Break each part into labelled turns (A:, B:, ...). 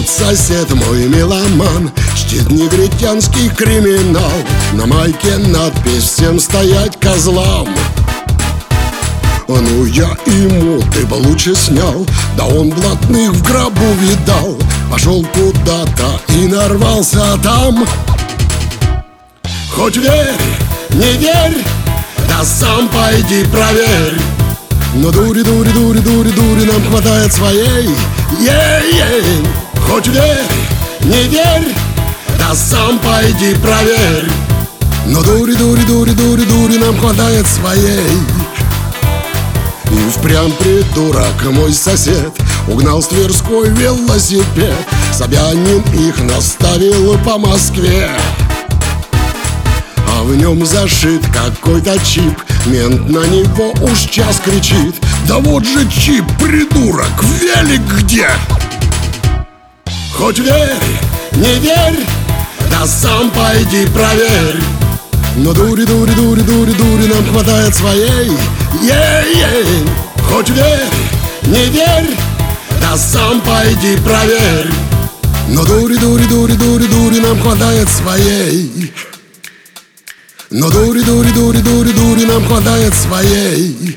A: Вот сосед мой меломан, чтит негритянский криминал. На майке надпись: всем стоять козлам. Ну я ему: ты бы лучше снял. Да он блатных в гробу видал. Пошел куда-то и нарвался там. Хоть верь, не верь, да сам пойди проверь. Но дури нам хватает своей. Ей-ей. Хоть верь, не верь, да сам пойди проверь. Но дури нам хватает своей. И впрямь придурок мой сосед угнал с Тверской велосипед. Собянин их наставил по Москве, а в нем зашит какой-то чип. Мент на него уж час кричит: да вот же чип, придурок, велик где? Хоть верь, не верь, да сам пойди проверь. Но дури нам хватает своей. Ей-ей. Хоть верь, не верь, да сам пойди проверь. Но дури нам хватает своей. Но дури нам хватает своей.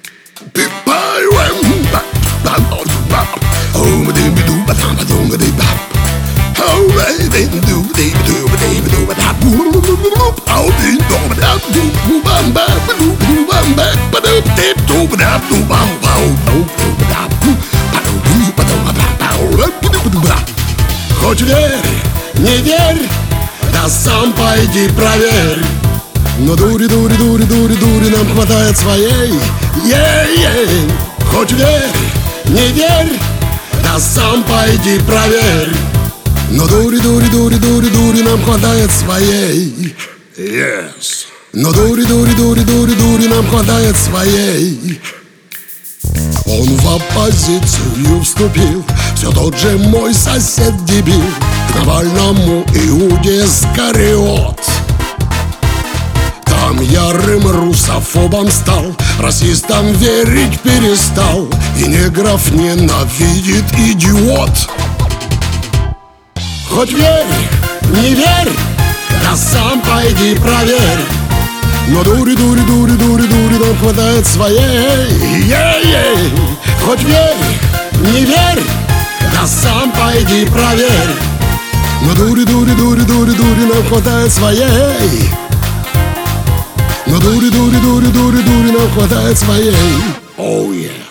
A: Хоть верь, не верь, да сам пойди проверь. Но дури нам хватает своей. Ей-ей. Хоть верь, не верь, да сам пойди проверь. Но дури нам хватает своей. Yes. Но дури нам хватает своей. Он в оппозицию вступил, все тот же мой сосед-дебил. К Навальному Иуде Искариот. Там ярым русофобом стал, расистам верить перестал, и негров ненавидит идиот. Хоть верь, не верь, да сам пойди проверь. Но дури нам хватает своей. Ей-ей. Хоть верь, не верь, да сам пойди проверь. Но дури нам хватает своей. Но дури нам хватает своей. Oh yeah.